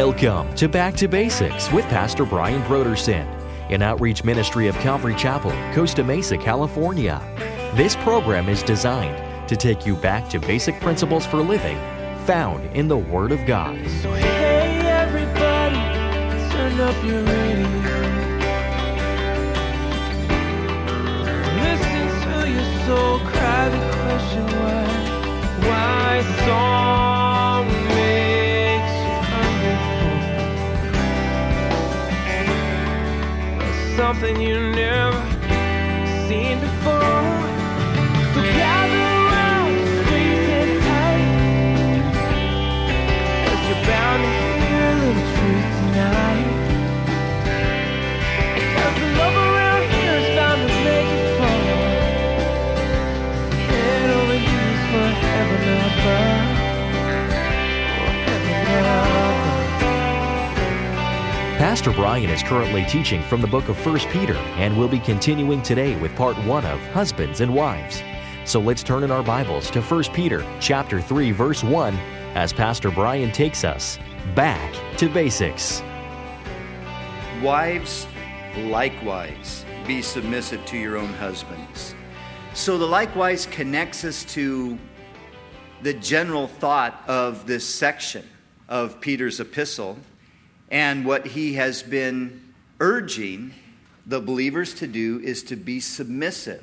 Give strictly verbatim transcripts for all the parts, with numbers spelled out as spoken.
Welcome to Back to Basics with Pastor Brian Brodersen, an outreach ministry of Calvary Chapel, Costa Mesa, California. This program is designed to take you back to basic principles for living found in the Word of God. So hey everybody, turn up your radio. Listen to your soul cry the question why, why song makes you wonderful. Something you never seen before. So gather around, squeeze it tight, 'cause you're bound to hear a little truth tonight. 'Cause the love around here is bound to make you fall. Head over heels for heaven above. Pastor Brian is currently teaching from the book of First Peter and will be continuing today with part one of Husbands and Wives. So let's turn in our Bibles to First Peter chapter three, verse one, as Pastor Brian takes us back to basics. Wives, likewise, be submissive to your own husbands. So the likewise connects us to the general thought of this section of Peter's epistle, and what he has been urging the believers to do is to be submissive.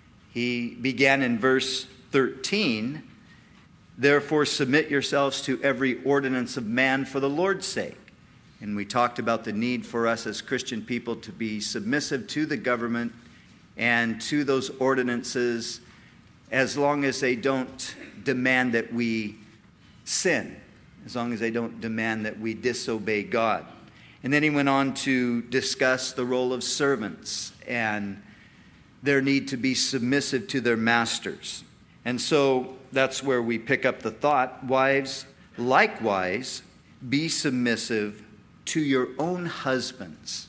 He began in verse thirteen, therefore submit yourselves to every ordinance of man for the Lord's sake. And we talked about the need for us as Christian people to be submissive to the government and to those ordinances as long as they don't demand that we sin, as long as they don't demand that we disobey God. And then he went on to discuss the role of servants and their need to be submissive to their masters. And so that's where we pick up the thought, wives, likewise, be submissive to your own husbands.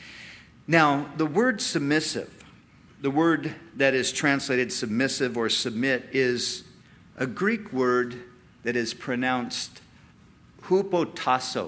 Now, the word submissive, the word that is translated submissive or submit, is a Greek word that is pronounced hupotasso.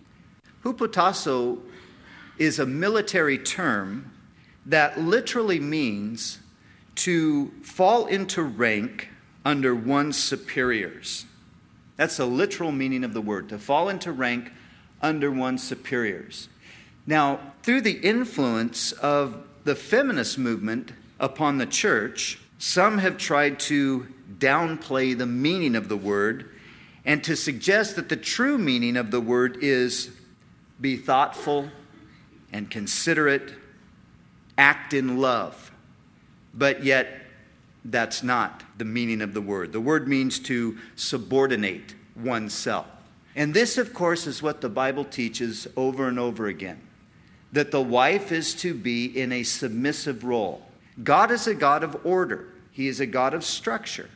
Hupotasso is a military term that literally means to fall into rank under one's superiors. That's the literal meaning of the word, to fall into rank under one's superiors. Now, through the influence of the feminist movement upon the church, some have tried to downplay the meaning of the word and to suggest that the true meaning of the word is be thoughtful and considerate, act in love. But yet, that's not the meaning of the word. The word means to subordinate oneself. And this, of course, is what the Bible teaches over and over again, that the wife is to be in a submissive role. God is a God of order. He is a God of structure.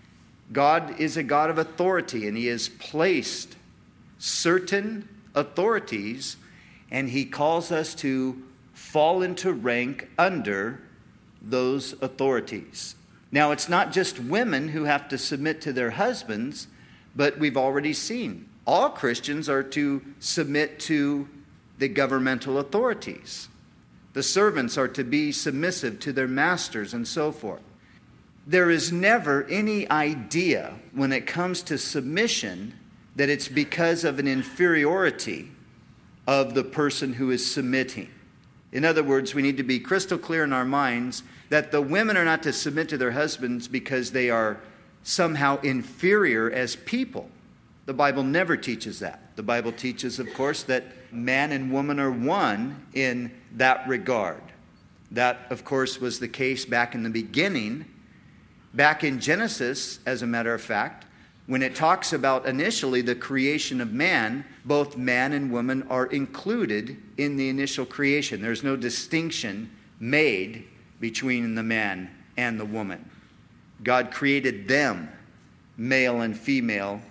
God is a God of authority, and he has placed certain authorities, and he calls us to fall into rank under those authorities. Now, it's not just women who have to submit to their husbands, but we've already seen all Christians are to submit to the governmental authorities. The servants are to be submissive to their masters and so forth. There is never any idea when it comes to submission that it's because of an inferiority of the person who is submitting. In other words, we need to be crystal clear in our minds that the women are not to submit to their husbands because they are somehow inferior as people. The Bible never teaches that. The Bible teaches, of course, that man and woman are one in that regard. That, of course, was the case back in the beginning. Back in Genesis, as a matter of fact, when it talks about initially the creation of man, both man and woman are included in the initial creation. There's no distinction made between the man and the woman. God created them, male and female,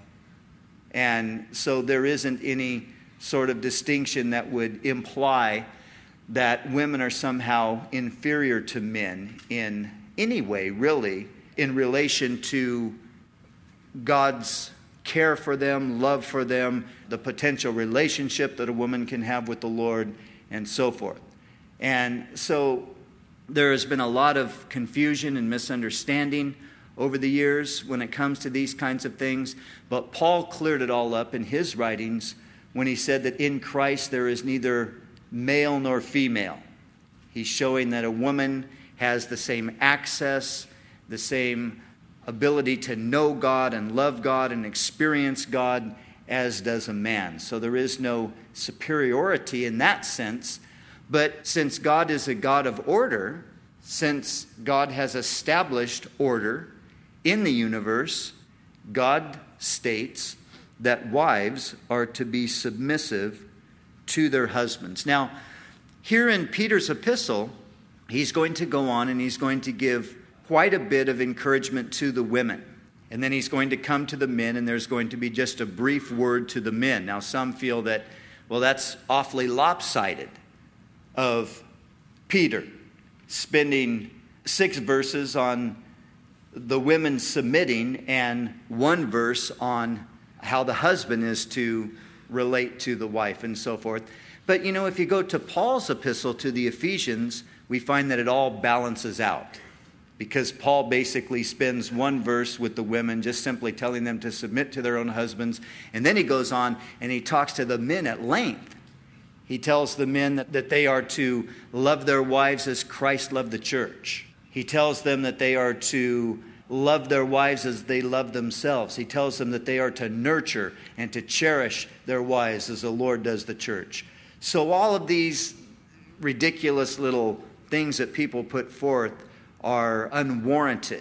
and so there isn't any sort of distinction that would imply that women are somehow inferior to men in any way, really, in relation to God's care for them, love for them, the potential relationship that a woman can have with the Lord, and so forth. And so there has been a lot of confusion and misunderstanding over the years when it comes to these kinds of things. But Paul cleared it all up in his writings when he said that in Christ there is neither male nor female. He's showing that a woman has the same access, the same ability to know God and love God and experience God as does a man. So there is no superiority in that sense. But since God is a God of order, since God has established order in the universe, God states that wives are to be submissive to their husbands. Now, here in Peter's epistle, he's going to go on and he's going to give quite a bit of encouragement to the women. And then he's going to come to the men, and there's going to be just a brief word to the men. Now, some feel that, well, that's awfully lopsided of Peter spending six verses on the women submitting and one verse on how the husband is to relate to the wife and so forth. But, you know, if you go to Paul's epistle to the Ephesians, we find that it all balances out. Because Paul basically spends one verse with the women, just simply telling them to submit to their own husbands. And then he goes on and he talks to the men at length. He tells the men that, that they are to love their wives as Christ loved the church. He tells them that they are to love their wives as they love themselves. He tells them that they are to nurture and to cherish their wives as the Lord does the church. So all of these ridiculous little things that people put forth are unwarranted.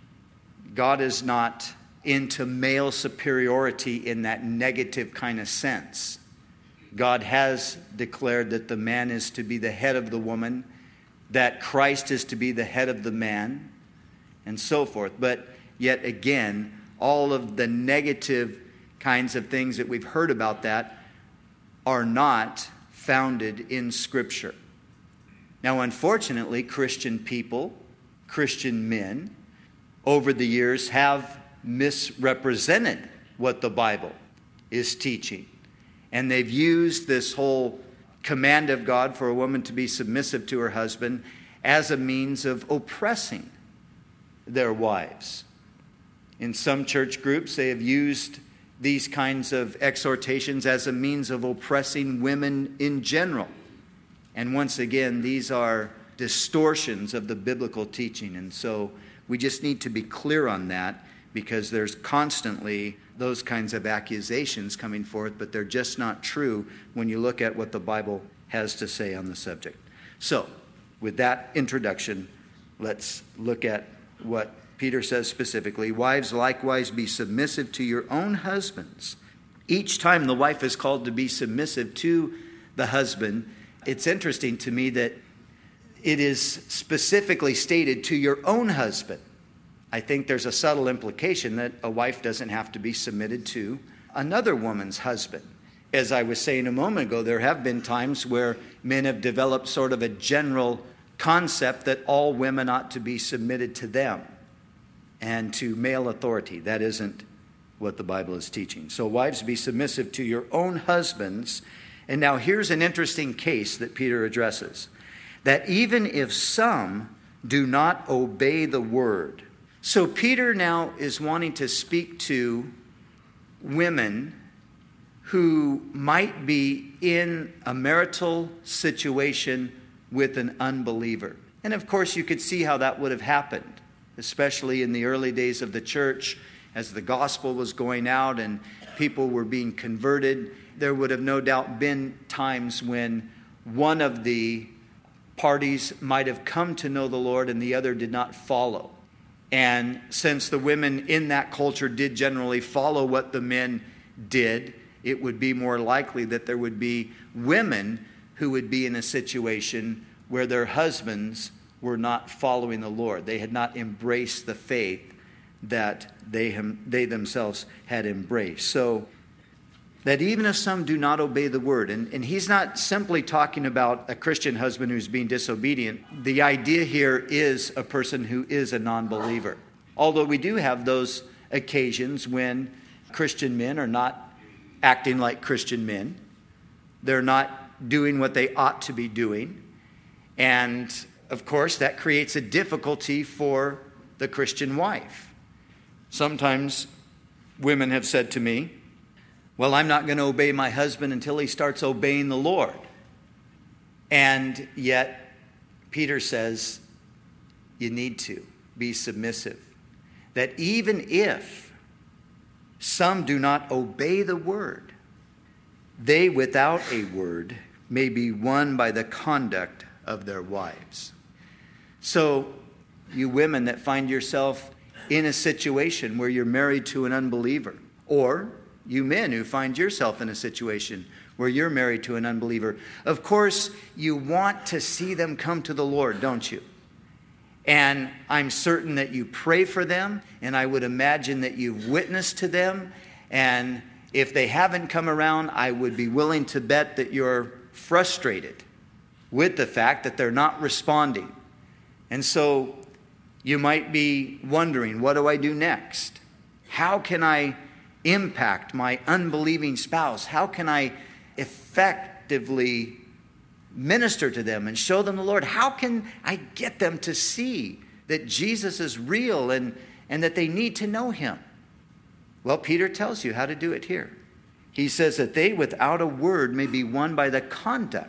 God is not into male superiority in that negative kind of sense. God has declared that the man is to be the head of the woman, that Christ is to be the head of the man, and so forth. But yet again, all of the negative kinds of things that we've heard about that are not founded in Scripture. Now, unfortunately, Christian people, Christian men, over the years have misrepresented what the Bible is teaching. And they've used this whole command of God for a woman to be submissive to her husband as a means of oppressing their wives. In some church groups, they have used these kinds of exhortations as a means of oppressing women in general. And once again, these are distortions of the biblical teaching. And so we just need to be clear on that, because there's constantly those kinds of accusations coming forth, but they're just not true when you look at what the Bible has to say on the subject. So, with that introduction, let's look at what Peter says specifically. Wives, likewise, be submissive to your own husbands. Each time the wife is called to be submissive to the husband, it's interesting to me that it is specifically stated to your own husband. I think there's a subtle implication that a wife doesn't have to be submitted to another woman's husband. As I was saying a moment ago, there have been times where men have developed sort of a general concept that all women ought to be submitted to them and to male authority. That isn't what the Bible is teaching. So wives, be submissive to your own husbands. And now here's an interesting case that Peter addresses. That even if some do not obey the word. So Peter now is wanting to speak to women who might be in a marital situation with an unbeliever. And of course you could see how that would have happened, especially in the early days of the church as the gospel was going out and people were being converted. There would have no doubt been times when one of the parties might have come to know the Lord and the other did not follow. And since the women in that culture did generally follow what the men did, it would be more likely that there would be women who would be in a situation where their husbands were not following the Lord. They had not embraced the faith that they, they themselves had embraced. So that even if some do not obey the word, and, and he's not simply talking about a Christian husband who's being disobedient. The idea here is a person who is a non-believer. Although we do have those occasions when Christian men are not acting like Christian men. They're not doing what they ought to be doing. And, of course, that creates a difficulty for the Christian wife. Sometimes women have said to me, well, I'm not going to obey my husband until he starts obeying the Lord. And yet, Peter says, you need to be submissive. That even if some do not obey the word, they without a word may be won by the conduct of their wives. So, you women that find yourself in a situation where you're married to an unbeliever, or you men who find yourself in a situation where you're married to an unbeliever, of course, you want to see them come to the Lord, don't you? And I'm certain that you pray for them, and I would imagine that you've witnessed to them. And if they haven't come around, I would be willing to bet that you're frustrated with the fact that they're not responding. And so you might be wondering, what do I do next? How can I impact my unbelieving spouse? How can I effectively minister to them and show them the Lord? How can I get them to see that Jesus is real and, and that they need to know him? Well, Peter tells you how to do it here. He says that they without a word may be won by the conduct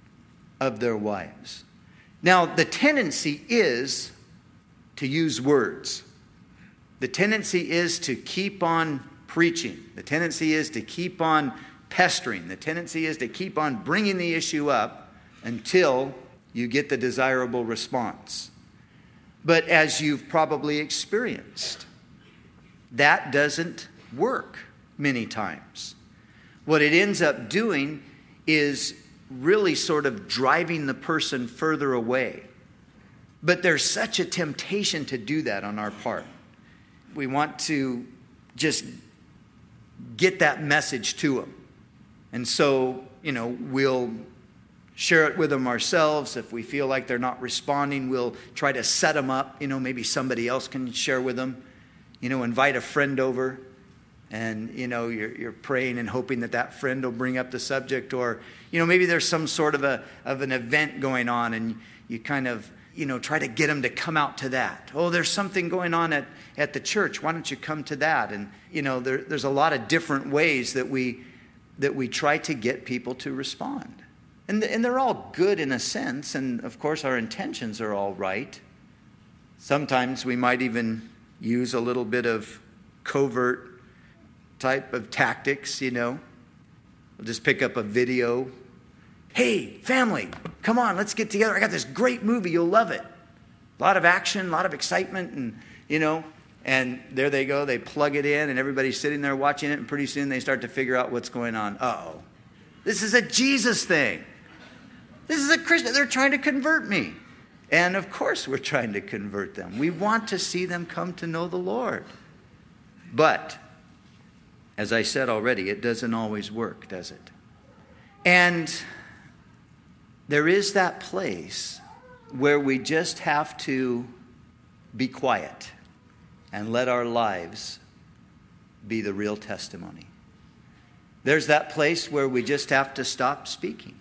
of their wives. Now, the tendency is to use words. The tendency is to keep on preaching. The tendency is to keep on pestering. The tendency is to keep on bringing the issue up until you get the desirable response. But as you've probably experienced, that doesn't work many times. What it ends up doing is really sort of driving the person further away. But there's such a temptation to do that on our part. We want to just get that message to them. And so, you know, we'll share it with them ourselves. If we feel like they're not responding, we'll try to set them up. You know, maybe somebody else can share with them. You know, invite a friend over. And, you know, you're, you're praying and hoping that that friend will bring up the subject. Or, you know, maybe there's some sort of a of an event going on and you kind of, you know, try to get them to come out to that. Oh, there's something going on at, at the church. Why don't you come to that? And, you know, there, there's a lot of different ways that we that we try to get people to respond. And, and they're all good in a sense. And, of course, our intentions are all right. Sometimes we might even use a little bit of covert type of tactics, you know. We'll just pick up a video. Hey, family, come on, let's get together. I got this great movie. You'll love it. A lot of action, a lot of excitement, and, you know, and there they go. They plug it in, and everybody's sitting there watching it, and pretty soon they start to figure out what's going on. Uh-oh. This is a Jesus thing. This is a Christian. They're trying to convert me. And, of course, we're trying to convert them. We want to see them come to know the Lord. But, as I said already, it doesn't always work, does it? And there is that place where we just have to be quiet and let our lives be the real testimony. There's that place where we just have to stop speaking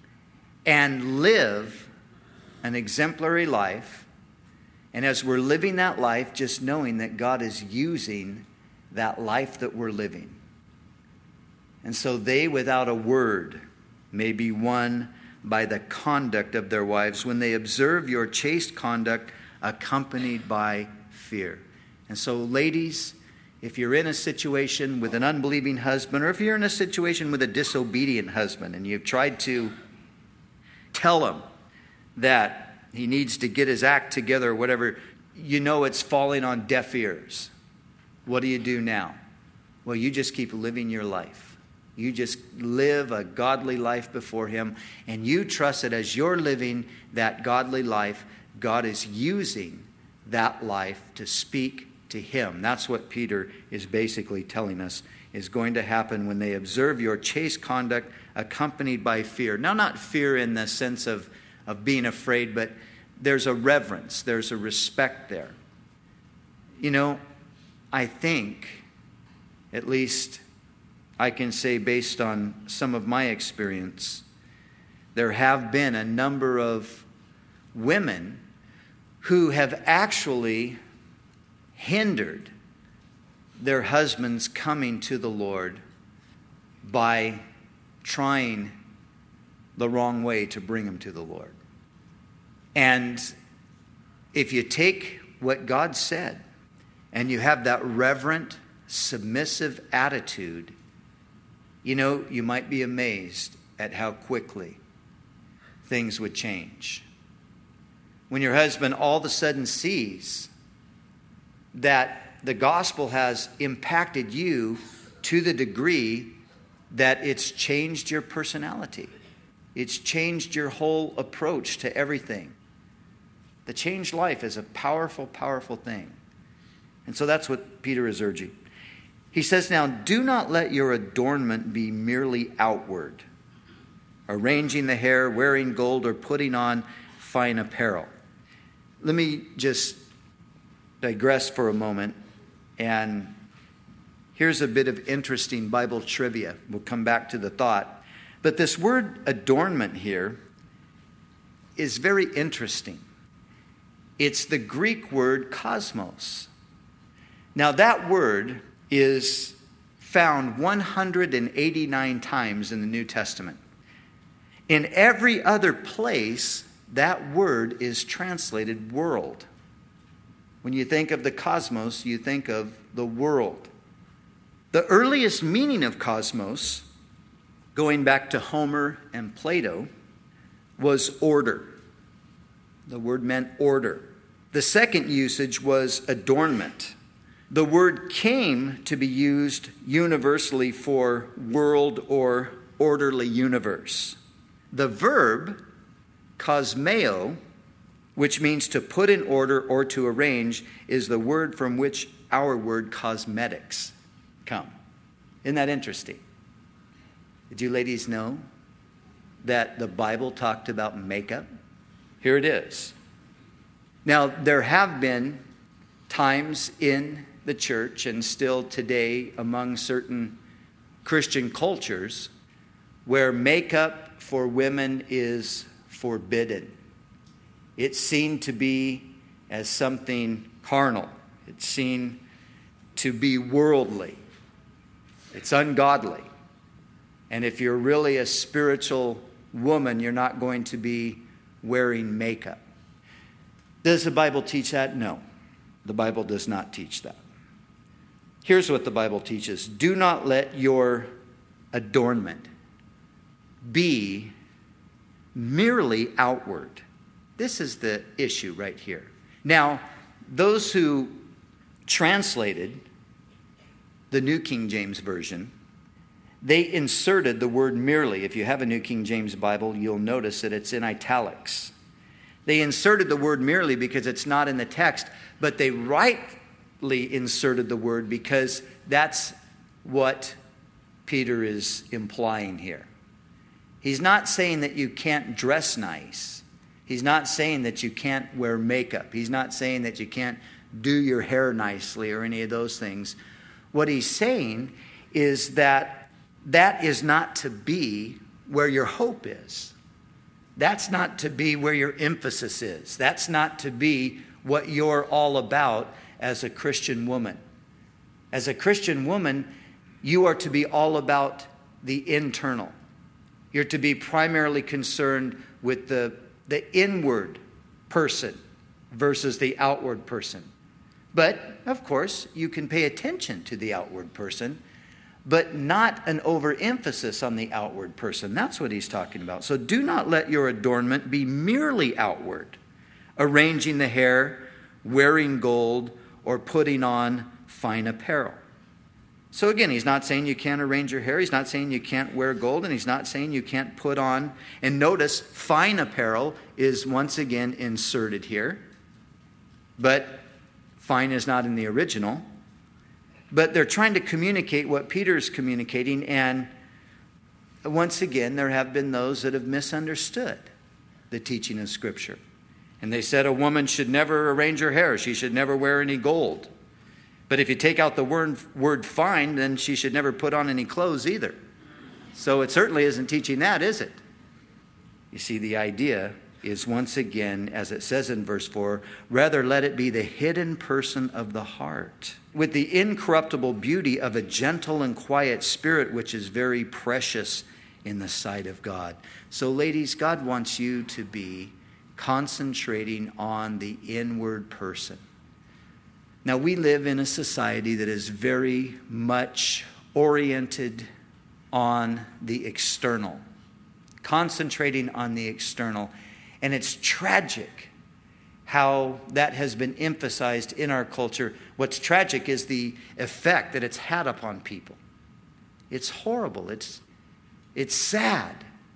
and live an exemplary life. And as we're living that life, just knowing that God is using that life that we're living. And so they without a word may be won by the conduct of their wives when they observe your chaste conduct accompanied by fear. And so, ladies, if you're in a situation with an unbelieving husband, or if you're in a situation with a disobedient husband and you've tried to tell him that he needs to get his act together or whatever, you know it's falling on deaf ears. What do you do now? Well, you just keep living your life. You just live a godly life before him, and you trust that as you're living that godly life, God is using that life to speak to him. That's what Peter is basically telling us is going to happen when they observe your chaste conduct accompanied by fear. Now, not fear in the sense of, of being afraid, but there's a reverence, there's a respect there. You know, I think At least I can say, based on some of my experience, there have been a number of women who have actually hindered their husbands coming to the Lord by trying the wrong way to bring them to the Lord. And if you take what God said and you have that reverent, submissive attitude, you know, you might be amazed at how quickly things would change. When your husband all of a sudden sees that the gospel has impacted you to the degree that it's changed your personality. It's changed your whole approach to everything. The changed life is a powerful, powerful thing. And so that's what Peter is urging. He says now, do not let your adornment be merely outward, arranging the hair, wearing gold, or putting on fine apparel. Let me just digress for a moment. And here's a bit of interesting Bible trivia. We'll come back to the thought. But this word adornment here is very interesting. It's the Greek word cosmos. Now that word is found one hundred eighty-nine times in the New Testament. In every other place, that word is translated world. When you think of the cosmos, you think of the world. The earliest meaning of cosmos, going back to Homer and Plato, was order. The word meant order. The second usage was adornment. The word came to be used universally for world or orderly universe. The verb, kosmeo, which means to put in order or to arrange, is the word from which our word cosmetics come. Isn't that interesting? Did you ladies know that the Bible talked about makeup? Here it is. Now, there have been times in the church and still today among certain Christian cultures where makeup for women is forbidden. It's seen to be as something carnal. It's seen to be worldly. It's ungodly. And if you're really a spiritual woman, you're not going to be wearing makeup. Does the Bible teach that? No. The Bible does not teach that. Here's what the Bible teaches. Do not let your adornment be merely outward. This is the issue right here. Now, those who translated the New King James Version, they inserted the word merely. If you have a New King James Bible, you'll notice that it's in italics. They inserted the word merely because it's not in the text, but they rightly inserted the word because that's what Peter is implying here. He's not saying that you can't dress nice. He's not saying that you can't wear makeup. He's not saying that you can't do your hair nicely or any of those things. What he's saying is that that is not to be where your hope is. That's not to be where your emphasis is. That's not to be what you're all about as a Christian woman. As a Christian woman, you are to be all about the internal. You're to be primarily concerned with the, the inward person versus the outward person. But, of course, you can pay attention to the outward person, but not an overemphasis on the outward person. That's what he's talking about. So do not let your adornment be merely outward, arranging the hair, wearing gold, or putting on fine apparel. So again, he's not saying you can't arrange your hair. He's not saying you can't wear gold, and he's not saying you can't put on. And notice, fine apparel is once again inserted here. But fine is not in the original. But they're trying to communicate what Peter's communicating, and once again, there have been those that have misunderstood the teaching of Scripture. And they said a woman should never arrange her hair. She should never wear any gold. But if you take out the word, word fine, then she should never put on any clothes either. So it certainly isn't teaching that, is it? You see, the idea is once again, as it says in verse four, rather let it be the hidden person of the heart, with the incorruptible beauty of a gentle and quiet spirit, which is very precious in the sight of God. So ladies, God wants you to be concentrating on the inward person. Now, we live in a society that is very much oriented on the external, concentrating on the external. And it's tragic how that has been emphasized in our culture. What's tragic is the effect that it's had upon people. It's horrible. It's, it's sad.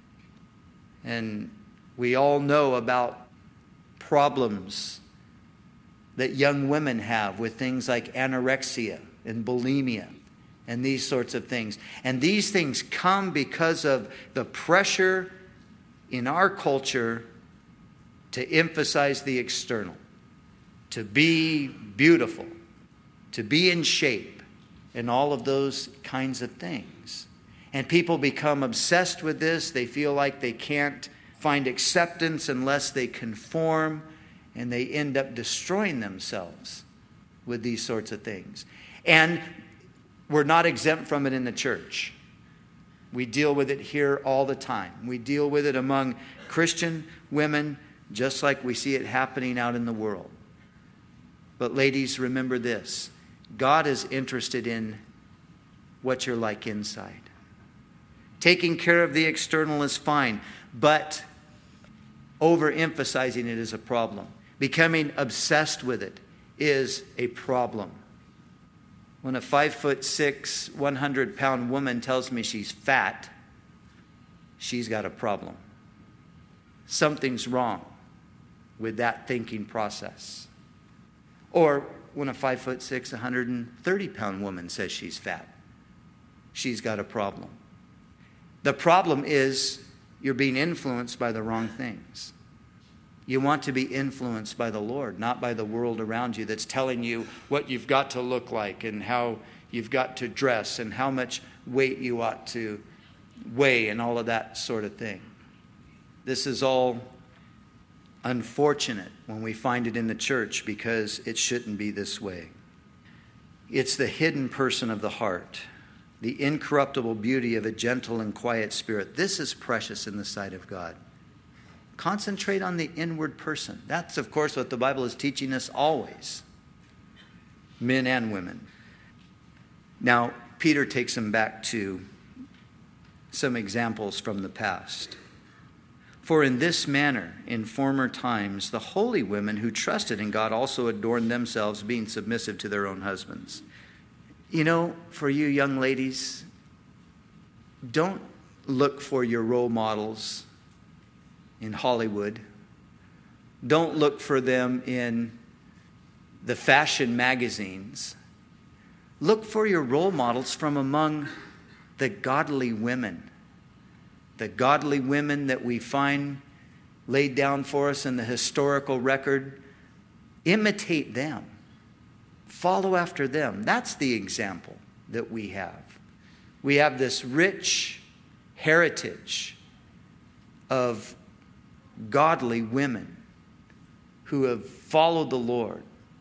And we all know about problems that young women have with things like anorexia and bulimia and these sorts of things. And these things come because of the pressure in our culture to emphasize the external, to be beautiful, to be in shape, and all of those kinds of things. And people become obsessed with this. They feel like they can't find acceptance unless they conform, and they end up destroying themselves with these sorts of things. And we're not exempt from it in the church. We deal with it here all the time. We deal with it among Christian women, just like we see it happening out in the world. But ladies, remember this. God is interested in what you're like inside. Taking care of the external is fine, but overemphasizing it is a problem. Becoming obsessed with it is a problem. When a five foot six, one hundred pound woman tells me she's fat, she's got a problem. Something's wrong with that thinking process. Or when a five foot six, one hundred thirty pound woman says she's fat, she's got a problem. The problem is you're being influenced by the wrong things. You want to be influenced by the Lord, not by the world around you that's telling you what you've got to look like and how you've got to dress and how much weight you ought to weigh and all of that sort of thing. This is all unfortunate when we find it in the church because it shouldn't be this way. It's the hidden person of the heart, the incorruptible beauty of a gentle and quiet spirit. This is precious in the sight of God. Concentrate on the inward person. That's, of course, what the Bible is teaching us always, men and women. Now, Peter takes them back to some examples from the past. For in this manner, in former times, the holy women who trusted in God also adorned themselves, being submissive to their own husbands. You know, for you young ladies, don't look for your role models in Hollywood. Don't look for them in the fashion magazines. Look for your role models from among the godly women. The godly women that we find laid down for us in the historical record. Imitate them. Follow after them. That's the example that we have. We have this rich heritage of godly women who have followed the Lord,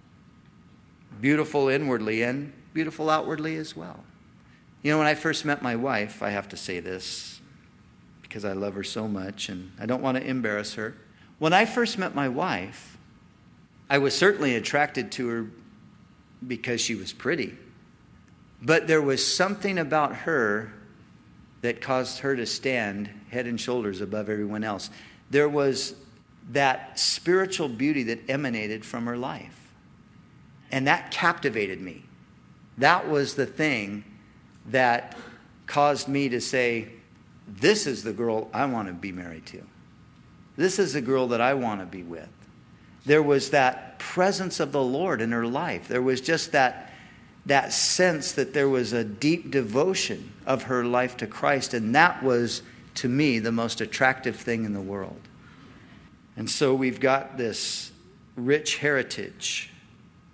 beautiful inwardly and beautiful outwardly as well. You know, when I first met my wife, I have to say this because I love her so much and I don't want to embarrass her. When I first met my wife, I was certainly attracted to her because she was pretty, but there was something about her that caused her to stand head and shoulders above everyone else. There was that spiritual beauty that emanated from her life. And that captivated me. That was the thing that caused me to say, this is the girl I want to be married to. This is the girl that I want to be with. There was that presence of the Lord in her life. There was just that, that sense that there was a deep devotion of her life to Christ. And that was, to me, the most attractive thing in the world. And so we've got this rich heritage.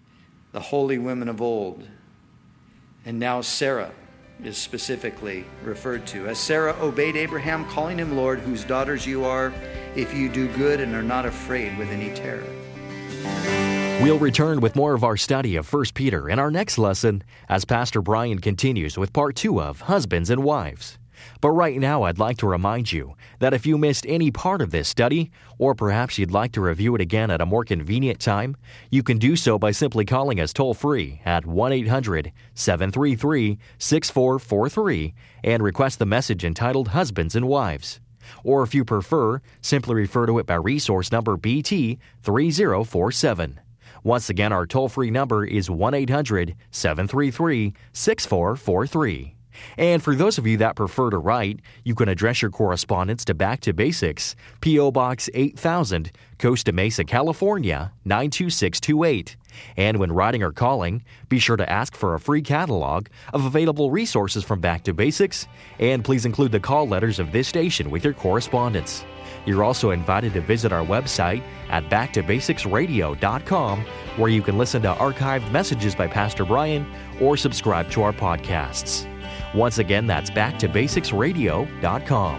the holy women of old. And now Sarah is specifically referred to. As Sarah obeyed Abraham, calling him Lord, whose daughters you are, if you do good and are not afraid with any terror. We'll return with more of our study of First Peter in our next lesson as Pastor Brian continues with part two of Husbands and Wives. But right now, I'd like to remind you that if you missed any part of this study, or perhaps you'd like to review it again at a more convenient time, you can do so by simply calling us toll-free at one eight hundred seven three three six four four three and request the message entitled Husbands and Wives. Or if you prefer, simply refer to it by resource number B T three zero four seven. Once again, our toll-free number is one eight hundred seven three three six four four three. And for those of you that prefer to write, you can address your correspondence to Back to Basics, P O. Box eight thousand, Costa Mesa, California, nine two six two eight. And when writing or calling, be sure to ask for a free catalog of available resources from Back to Basics, and please include the call letters of this station with your correspondence. You're also invited to visit our website at back to basics radio dot com, where you can listen to archived messages by Pastor Brian or subscribe to our podcasts. Once again, that's back to basics radio dot com.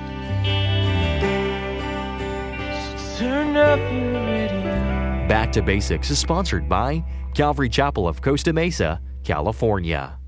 So turn up your radio. Back to Basics is sponsored by Calvary Chapel of Costa Mesa, California.